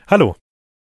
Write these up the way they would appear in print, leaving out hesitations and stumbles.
Hallo.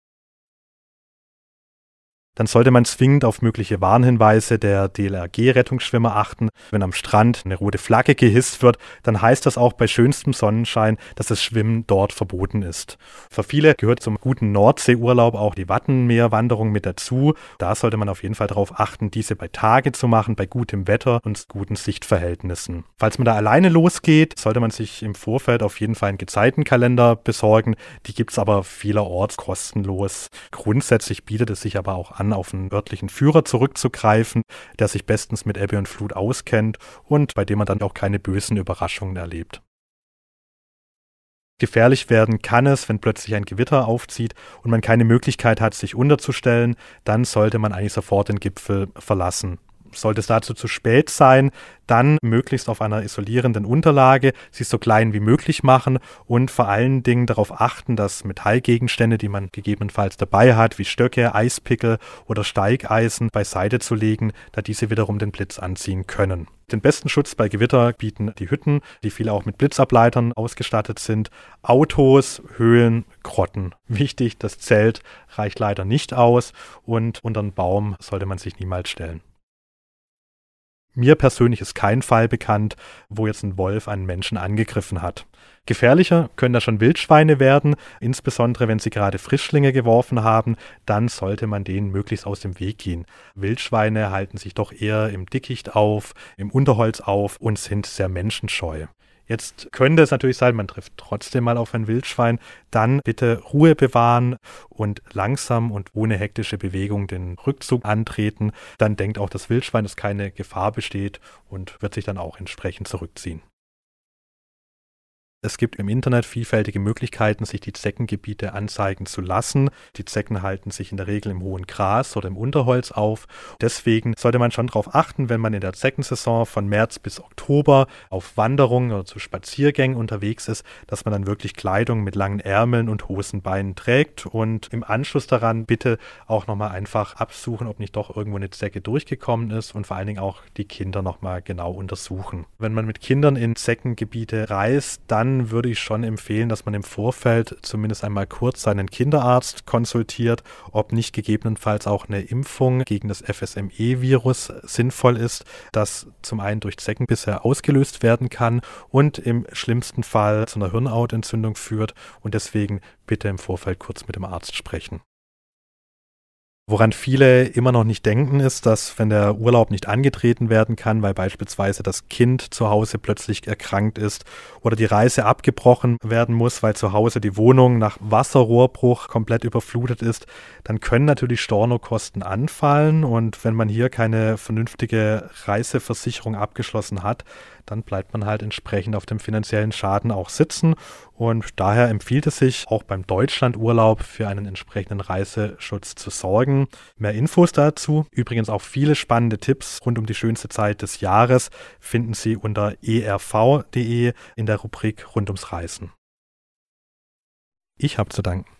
Dann sollte man zwingend auf mögliche Warnhinweise der DLRG-Rettungsschwimmer achten. Wenn am Strand eine rote Flagge gehisst wird, dann heißt das auch bei schönstem Sonnenschein, dass das Schwimmen dort verboten ist. Für viele gehört zum guten Nordseeurlaub auch die Wattenmeerwanderung mit dazu. Da sollte man auf jeden Fall darauf achten, diese bei Tage zu machen, bei gutem Wetter und guten Sichtverhältnissen. Falls man da alleine losgeht, sollte man sich im Vorfeld auf jeden Fall einen Gezeitenkalender besorgen. Die gibt es aber vielerorts kostenlos. Grundsätzlich bietet es sich aber auch an, auf einen örtlichen Führer zurückzugreifen, der sich bestens mit Ebbe und Flut auskennt und bei dem man dann auch keine bösen Überraschungen erlebt. Gefährlich werden kann es, wenn plötzlich ein Gewitter aufzieht und man keine Möglichkeit hat, sich unterzustellen, dann sollte man eigentlich sofort den Gipfel verlassen. Sollte es dazu zu spät sein, dann möglichst auf einer isolierenden Unterlage sie so klein wie möglich machen und vor allen Dingen darauf achten, dass Metallgegenstände, die man gegebenenfalls dabei hat, wie Stöcke, Eispickel oder Steigeisen, beiseite zu legen, da diese wiederum den Blitz anziehen können. Den besten Schutz bei Gewitter bieten die Hütten, die viele auch mit Blitzableitern ausgestattet sind, Autos, Höhlen, Grotten. Wichtig, das Zelt reicht leider nicht aus und unter einen Baum sollte man sich niemals stellen. Mir persönlich ist kein Fall bekannt, wo jetzt ein Wolf einen Menschen angegriffen hat. Gefährlicher können da schon Wildschweine werden, insbesondere wenn sie gerade Frischlinge geworfen haben, dann sollte man denen möglichst aus dem Weg gehen. Wildschweine halten sich doch eher im Dickicht auf, im Unterholz auf und sind sehr menschenscheu. Jetzt könnte es natürlich sein, man trifft trotzdem mal auf ein Wildschwein, dann bitte Ruhe bewahren und langsam und ohne hektische Bewegung den Rückzug antreten. Dann denkt auch das Wildschwein, dass keine Gefahr besteht und wird sich dann auch entsprechend zurückziehen. Es gibt im Internet vielfältige Möglichkeiten, sich die Zeckengebiete anzeigen zu lassen. Die Zecken halten sich in der Regel im hohen Gras oder im Unterholz auf. Deswegen sollte man schon darauf achten, wenn man in der Zeckensaison von März bis Oktober auf Wanderungen oder zu Spaziergängen unterwegs ist, dass man dann wirklich Kleidung mit langen Ärmeln und Hosenbeinen trägt und im Anschluss daran bitte auch nochmal einfach absuchen, ob nicht doch irgendwo eine Zecke durchgekommen ist und vor allen Dingen auch die Kinder nochmal genau untersuchen. Wenn man mit Kindern in Zeckengebiete reist, dann würde ich schon empfehlen, dass man im Vorfeld zumindest einmal kurz seinen Kinderarzt konsultiert, ob nicht gegebenenfalls auch eine Impfung gegen das FSME-Virus sinnvoll ist, das zum einen durch Zeckenbisse ausgelöst werden kann und im schlimmsten Fall zu einer Hirnhautentzündung führt und deswegen bitte im Vorfeld kurz mit dem Arzt sprechen. Woran viele immer noch nicht denken, ist, dass wenn der Urlaub nicht angetreten werden kann, weil beispielsweise das Kind zu Hause plötzlich erkrankt ist oder die Reise abgebrochen werden muss, weil zu Hause die Wohnung nach Wasserrohrbruch komplett überflutet ist, dann können natürlich Stornokosten anfallen und wenn man hier keine vernünftige Reiseversicherung abgeschlossen hat, dann bleibt man halt entsprechend auf dem finanziellen Schaden auch sitzen und daher empfiehlt es sich, auch beim Deutschlandurlaub für einen entsprechenden Reiseschutz zu sorgen. Mehr Infos dazu, übrigens auch viele spannende Tipps rund um die schönste Zeit des Jahres, finden Sie unter erv.de in der Rubrik Rund ums Reisen. Ich habe zu danken.